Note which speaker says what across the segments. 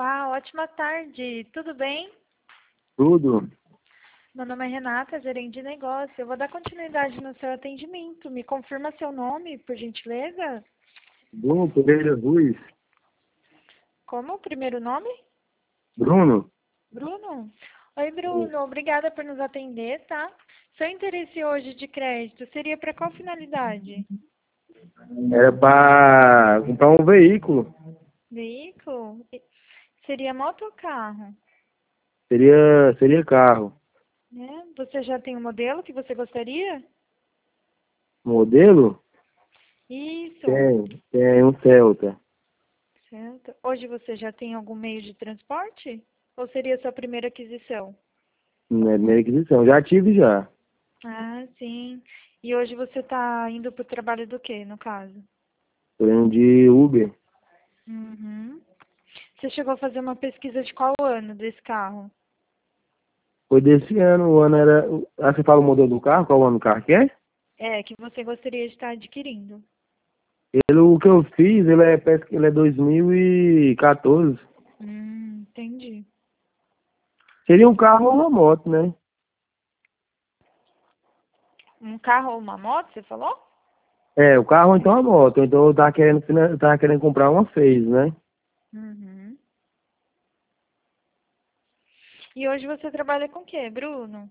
Speaker 1: Olá, ótima tarde. Tudo bem?
Speaker 2: Tudo.
Speaker 1: Meu nome é Renata, gerente de negócio. Eu vou dar continuidade no seu atendimento. Me confirma seu nome, por gentileza?
Speaker 2: Bruno Pereira Ruiz.
Speaker 1: Como o primeiro nome?
Speaker 2: Bruno,
Speaker 1: Bruno? Oi, Bruno. Obrigada por nos atender, tá? Seu interesse hoje de crédito seria para qual finalidade?
Speaker 2: era para comprar um veículo.
Speaker 1: Veículo? Seria moto ou carro?
Speaker 2: Seria carro.
Speaker 1: Né? Você já tem um modelo que você gostaria?
Speaker 2: Modelo?
Speaker 1: Isso.
Speaker 2: Tem um Celta.
Speaker 1: Certo. Hoje você já tem algum meio de transporte? Ou seria a sua primeira aquisição?
Speaker 2: Não é primeira aquisição. Já tive já.
Speaker 1: Ah, sim. E hoje você está indo para o trabalho do quê, no caso?
Speaker 2: Tô indo de Uber.
Speaker 1: Uhum. Você chegou a fazer uma pesquisa de qual ano desse carro?
Speaker 2: Foi desse ano, o ano era. Ah, você fala o modelo do carro? Qual ano do carro que é?
Speaker 1: É, que você gostaria de estar adquirindo.
Speaker 2: O que eu fiz, parece que ele é 2014.
Speaker 1: Entendi.
Speaker 2: Seria um carro ou uma moto, né?
Speaker 1: Um carro ou uma moto, você falou?
Speaker 2: É, o carro ou então a moto. Então eu tava querendo comprar uma Phase, né?
Speaker 1: Uhum. E hoje você trabalha com o quê, Bruno?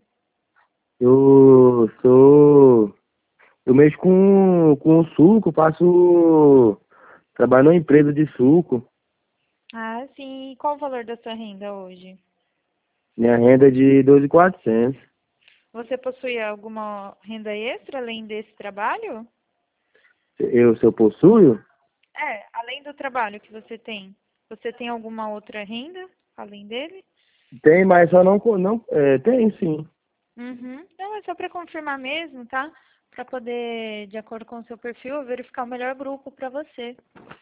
Speaker 2: Eu sou. Eu mexo com suco, faço. Trabalho numa empresa de suco.
Speaker 1: Ah, sim. E qual o valor da sua renda hoje?
Speaker 2: Minha renda é de 2.400.
Speaker 1: Você possui alguma renda extra além desse trabalho?
Speaker 2: Se eu possuo?
Speaker 1: É, além do trabalho que você tem alguma outra renda além dele?
Speaker 2: Tem, mas só não, tem sim.
Speaker 1: Uhum. Não, é só para confirmar mesmo, tá? Para poder, de acordo com o seu perfil, eu verificar o melhor grupo para você.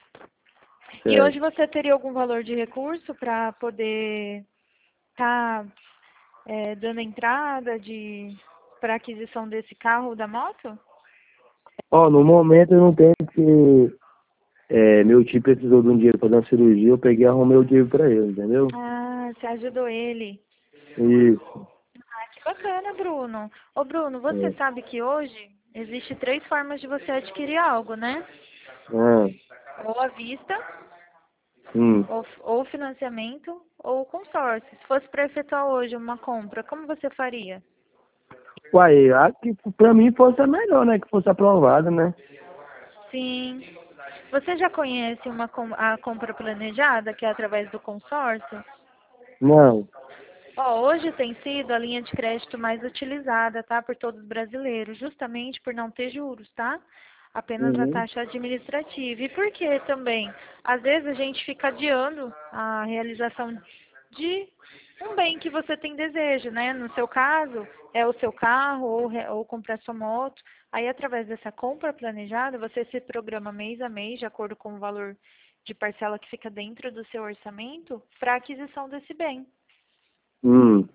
Speaker 1: E hoje
Speaker 2: Certo.
Speaker 1: você teria algum valor de recurso para poder estar dando entrada para aquisição desse carro ou da moto?
Speaker 2: Ó, no momento eu não tenho que. Meu tio precisou de um dinheiro para fazer uma cirurgia, eu peguei e arrumei o dinheiro para ele, entendeu?
Speaker 1: Ah, você ajudou ele.
Speaker 2: Isso.
Speaker 1: Ah, que bacana, Bruno. Ô, Bruno, você
Speaker 2: É.
Speaker 1: sabe que hoje existe três formas de você adquirir algo, né?
Speaker 2: Ah,
Speaker 1: Ou à vista,
Speaker 2: hum.
Speaker 1: ou financiamento, ou consórcio. Se fosse para efetuar hoje uma compra, como você faria?
Speaker 2: Uai, acho que pra mim fosse a melhor, né? Que fosse aprovada, né?
Speaker 1: Sim. Você já conhece a compra planejada, que é através do consórcio?
Speaker 2: Não.
Speaker 1: Ó, hoje tem sido a linha de crédito mais utilizada, tá, por todos os brasileiros, justamente por não ter juros, tá? Apenas a
Speaker 2: Uhum.
Speaker 1: taxa administrativa. E por que também? Às vezes a gente fica adiando a realização de um bem que você tem desejo, né? No seu caso, é o seu carro ou comprar sua moto. Aí, através dessa compra planejada, você se programa mês a mês, de acordo com o valor de parcela que fica dentro do seu orçamento, para a aquisição desse bem.
Speaker 2: Hum.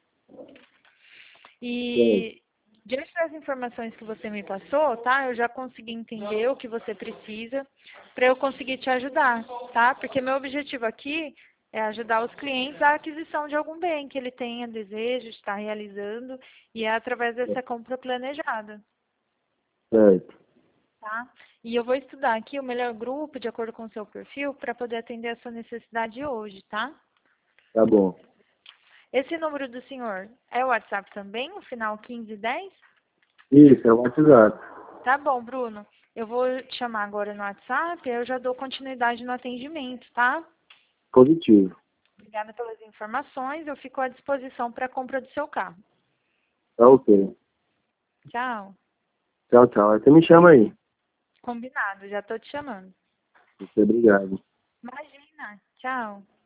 Speaker 2: É.
Speaker 1: E diante das informações que você me passou, tá? Eu já consegui entender o que você precisa para eu conseguir te ajudar, tá? Porque meu objetivo aqui é ajudar os clientes à aquisição de algum bem que ele tenha desejo de estar realizando e é através dessa compra planejada,
Speaker 2: Certo.
Speaker 1: tá? E eu vou estudar aqui o melhor grupo de acordo com o seu perfil para poder atender a sua necessidade hoje, tá?
Speaker 2: Tá bom.
Speaker 1: Esse número do senhor é o WhatsApp também, o final 1510?
Speaker 2: Isso, é o WhatsApp.
Speaker 1: Tá bom, Bruno. Eu vou te chamar agora no WhatsApp, aí eu já dou continuidade no atendimento, tá?
Speaker 2: Positivo.
Speaker 1: Obrigada pelas informações, eu fico à disposição para a compra do seu carro.
Speaker 2: Tá ok.
Speaker 1: Tchau.
Speaker 2: Tchau, tchau. Aí você me chama aí.
Speaker 1: Combinado, já estou te chamando.
Speaker 2: Muito obrigado.
Speaker 1: Imagina. Tchau.